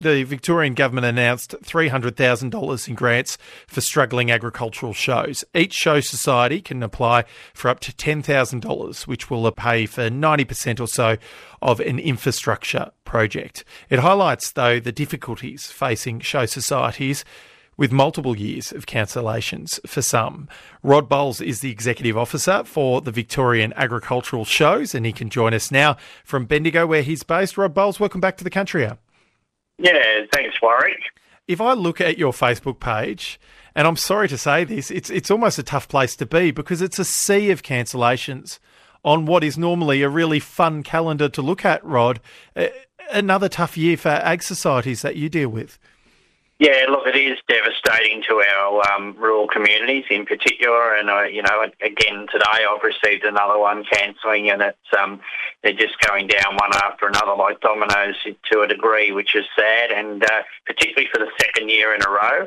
The Victorian government announced $300,000 in grants for struggling agricultural shows. Each show society can apply for up to $10,000, which will pay for 90% or so of an infrastructure project. It highlights, though, the difficulties facing show societies with multiple years of cancellations for some. Rod Bowles is the Executive Officer for the Victorian Agricultural Shows, and he can join us now from Bendigo, where he's based. Rod Bowles, welcome back to the Country Hour. Yeah, thanks, Warwick. If I look at your Facebook page, and I'm sorry to say this, it's almost a tough place to be because it's a sea of cancellations on what is normally a really fun calendar to look at, Rod. Another tough year for ag societies that you deal with. Yeah, look, it is devastating to our rural communities in particular, and again today I've received another one cancelling, and it's they're just going down one after another like dominoes to a degree, which is sad, and particularly for the second year in a row.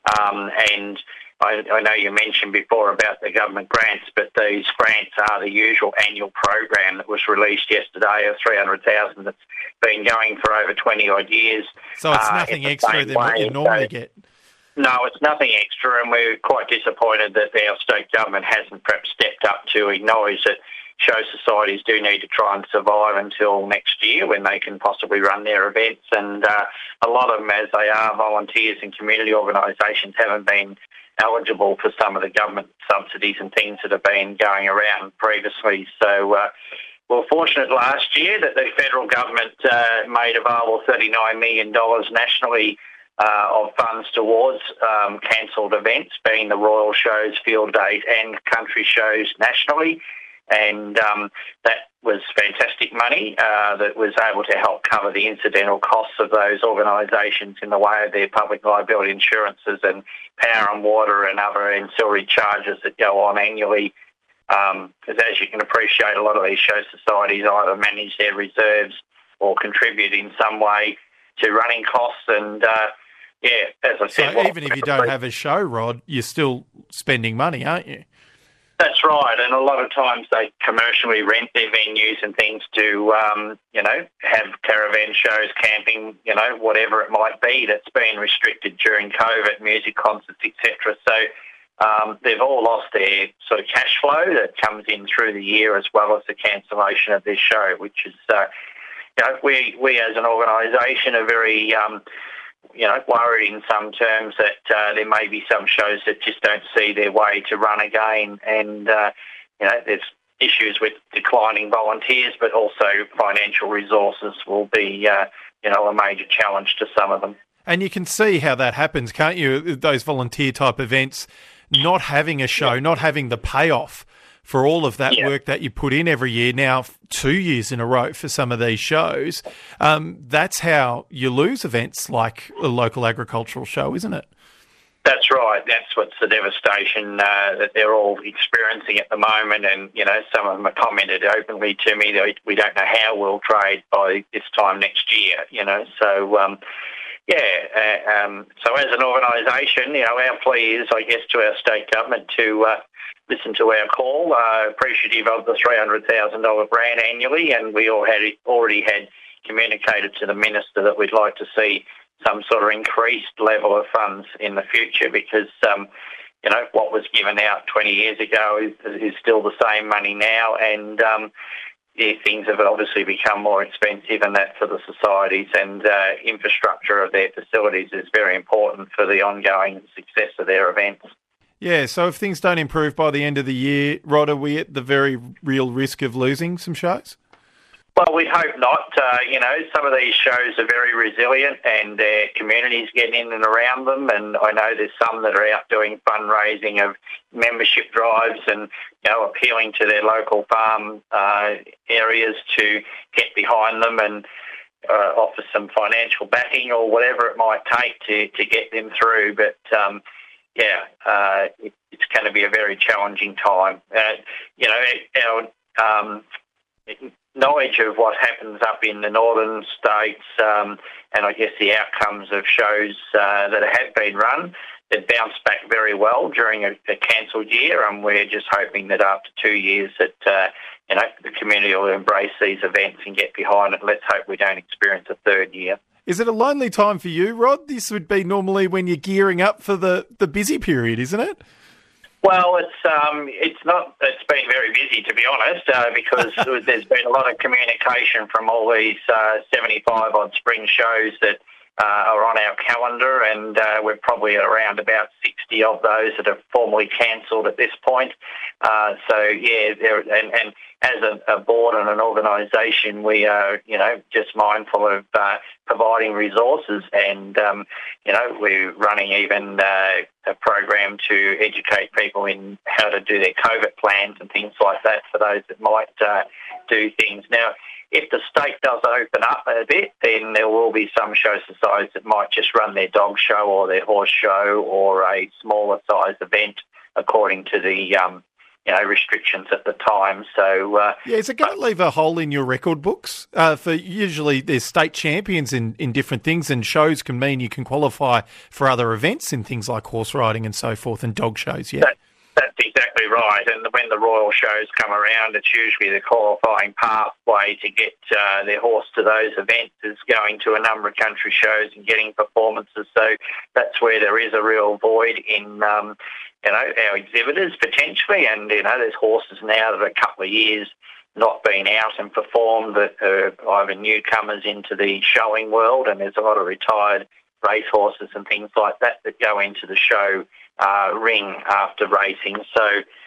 And I know you mentioned before about the government grants, but these grants are the usual annual program that was released yesterday of $300,000 that's been going for over 20 odd years. So it's nothing extra than what you normally get? No, it's nothing extra, and we're quite disappointed that our state government hasn't perhaps stepped up to acknowledge that show societies do need to try and survive until next year when they can possibly run their events. And a lot of them, as they are volunteers and community organisations, haven't been eligible for some of the government subsidies and things that have been going around previously. So we're fortunate last year that the federal government made available $39 million nationally of funds towards cancelled events, being the Royal Shows, Field Days and Country Shows nationally. And that was fantastic money that was able to help cover the incidental costs of those organisations in the way of their public liability insurances and power and water and other ancillary charges that go on annually. Because as you can appreciate, a lot of these show societies either manage their reserves or contribute in some way to running costs. And as I said... So even if you don't have a show, Rod, you're still spending money, aren't you? That's right, and a lot of times they commercially rent their venues and things to, have caravan shows, camping, whatever it might be that's been restricted during COVID, music concerts, etc. So they've all lost their sort of cash flow that comes in through the year as well as the cancellation of this show, which is, we as an organisation are very... worried in some terms that there may be some shows that just don't see their way to run again, and there's issues with declining volunteers, but also financial resources will be a major challenge to some of them. And you can see how that happens, can't you? Those volunteer type events, not having a show, not having the payoff for all of that work that you put in every year, now 2 years in a row for some of these shows. That's how you lose events like a local agricultural show, isn't it? That's right. That's what's the devastation that they're all experiencing at the moment. And, some of them have commented openly to me that we don't know how we'll trade by this time next year, So, so as an organisation, our plea is, I guess, to our state government to listen to our call, appreciative of the $300,000 grant annually, and we already had communicated to the Minister that we'd like to see some sort of increased level of funds in the future because, what was given out 20 years ago is still the same money now, and things have obviously become more expensive, and that for the societies and infrastructure of their facilities is very important for the ongoing success of their events. Yeah, so if things don't improve by the end of the year, Rod, are we at the very real risk of losing some shows? Well, we hope not. Some of these shows are very resilient and their communities get in and around them, and I know there's some that are out doing fundraising of membership drives and, appealing to their local farm areas to get behind them and offer some financial backing or whatever it might take to get them through. But, it's going to be a very challenging time. Our knowledge of what happens up in the northern states and I guess the outcomes of shows that have been run, they've bounced back very well during a cancelled year, and we're just hoping that after 2 years that the community will embrace these events and get behind it. Let's hope we don't experience a third year. Is it a lonely time for you, Rod? This would be normally when you're gearing up for the busy period, isn't it? Well, it's not. It's been very busy, to be honest, because there's been a lot of communication from all these 75 odd spring shows that are on our calendar, and we're probably around about 60 of those that are formally cancelled at this point. And as a board and an organisation, we are, just mindful of providing resources, and we're running even a program to educate people in how to do their COVID plans and things like that for those that might do things. Now, if the state does open up a bit, then there will be some show societies that might just run their dog show or their horse show or a smaller size event according to the restrictions at the time. So is it going to leave a hole in your record books? For usually there's state champions in different things, and shows can mean you can qualify for other events in things like horse riding and so forth, and dog shows. Yeah. That's exactly right. And when the royal shows come around, it's usually the qualifying pathway to get their horse to those events is going to a number of country shows and getting performances. So that's where there is a real void in, our exhibitors potentially. And, there's horses now that are a couple of years not been out and performed that are either newcomers into the showing world, and there's a lot of retired racehorses and things like that that go into the show ring after racing. So,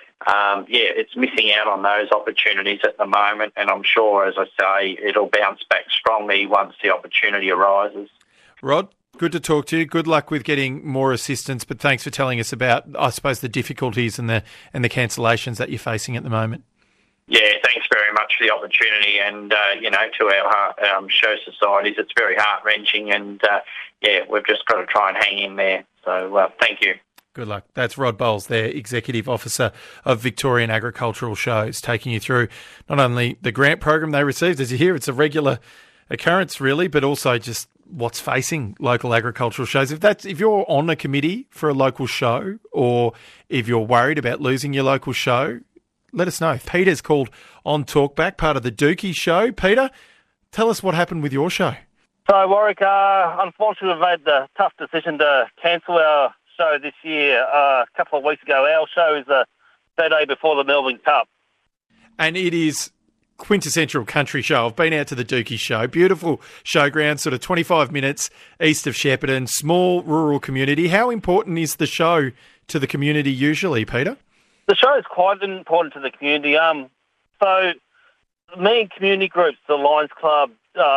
it's missing out on those opportunities at the moment, and I'm sure, as I say, it'll bounce back strongly once the opportunity arises. Rod, good to talk to you. Good luck with getting more assistance, but thanks for telling us about, I suppose, the difficulties and the cancellations that you're facing at the moment. Yeah, thanks very much for the opportunity, and to our show societies, it's very heart-wrenching, and we've just got to try and hang in there. So thank you. Good luck. That's Rod Bowles, their Executive Officer of Victorian Agricultural Shows, taking you through not only the grant program they received, as you hear, it's a regular occurrence really, but also just what's facing local agricultural shows. If you're on a committee for a local show, or if you're worried about losing your local show, let us know. Peter's called on Talkback, part of the Dookie Show. Peter, tell us what happened with your show. So, Warwick, unfortunately, we've made the tough decision to cancel our show this year. A couple of weeks ago, our show is the day before the Melbourne Cup. And it is quintessential country show. I've been out to the Dookie Show. Beautiful showground, sort of 25 minutes east of Shepparton, small rural community. How important is the show to the community usually, Peter? The show is quite important to the community. So many community groups, the Lions Club,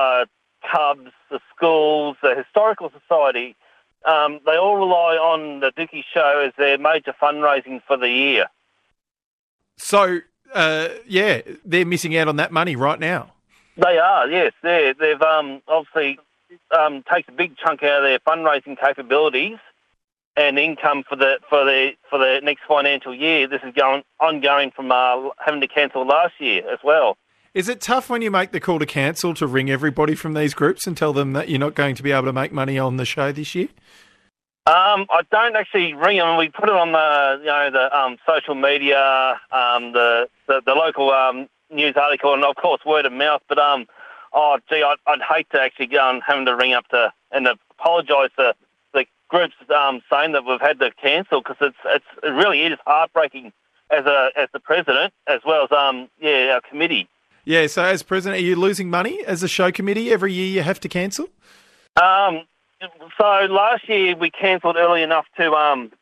Cubs, the schools, the Historical Society, they all rely on the Dookie Show as their major fundraising for the year. So, they're missing out on that money right now. They are, yes. They've obviously taken a big chunk out of their fundraising capabilities and income for the next financial year. This is ongoing from having to cancel last year as well. Is it tough when you make the call to cancel to ring everybody from these groups and tell them that you're not going to be able to make money on the show this year? I don't actually ring them. We put it on the social media, the local news article, and of course word of mouth. But I'd hate to actually go having to ring up and apologise to the groups saying that we've had to cancel, because it really is heartbreaking as the president, as well as our committee. Yeah, so as president, are you losing money as a show committee every year you have to cancel? So last year we cancelled early enough to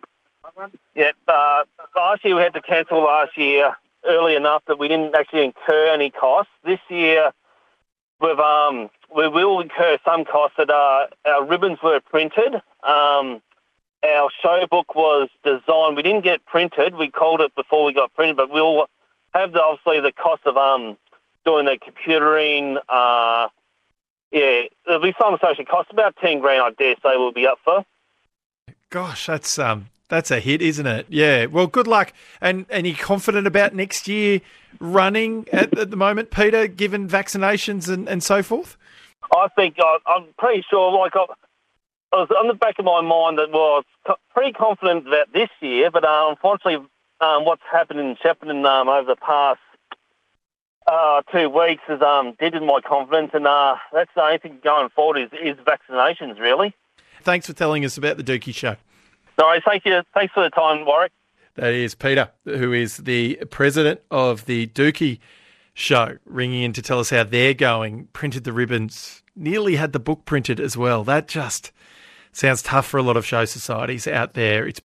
last year we had to cancel early enough that we didn't actually incur any costs. This year we will incur some costs. That our ribbons were printed. Our show book was designed. We didn't get printed. We called it before we got printed, but we'll have obviously the cost of doing the computering. There'll be some associated costs, about $10,000, I dare say, we'll be up for. Gosh, that's a hit, isn't it? Yeah. Well, good luck. And you're confident about next year running at the moment, Peter, given vaccinations and so forth? I think I'm pretty sure. Like I was on the back of my mind that was pretty confident about this year, but unfortunately, what's happened in Shepparton over the past 2 weeks has dented my confidence, and that's the only thing going forward is vaccinations, really. Thanks for telling us about the Dookie Show. No, thank you. Thanks for the time, Warwick. That is Peter, who is the president of the Dookie Show, ringing in to tell us how they're going. Printed the ribbons, nearly had the book printed as well. That just sounds tough for a lot of show societies out there. It's